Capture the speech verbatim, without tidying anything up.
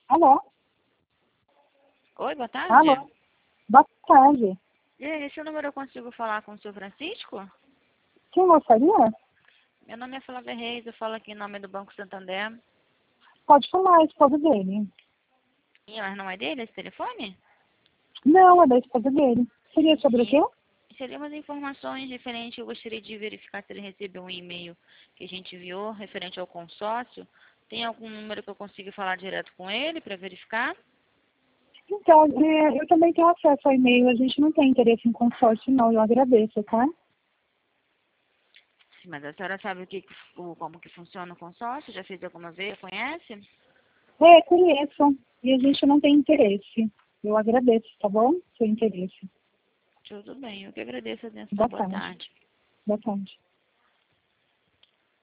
Alô? Oi, boa tarde. Alô? Boa tarde. E aí, esse número eu consigo falar com o senhor Francisco? Quem gostaria? Meu nome é Flávia Reis, eu falo aqui em nome do Banco Santander. Pode falar, a esposa dele. E mas não é dele esse telefone? Não, é da esposa dele. Seria sobre o Sim. quê? Seria umas informações referentes, eu gostaria de verificar se ele recebeu um e-mail que a gente enviou referente ao consórcio. Tem algum número que eu consiga falar direto com ele para verificar? Então, é, eu também tenho acesso ao e-mail. A gente não tem interesse em consórcio, não. Eu agradeço, tá? Sim, mas a senhora sabe o que, o, como que funciona o consórcio? Já fez alguma vez? Conhece? É, conheço. E a gente não tem interesse. Eu agradeço, tá bom? Seu interesse. Tudo bem, eu que agradeço a atenção. Boa Boa tarde. tarde. Boa tarde.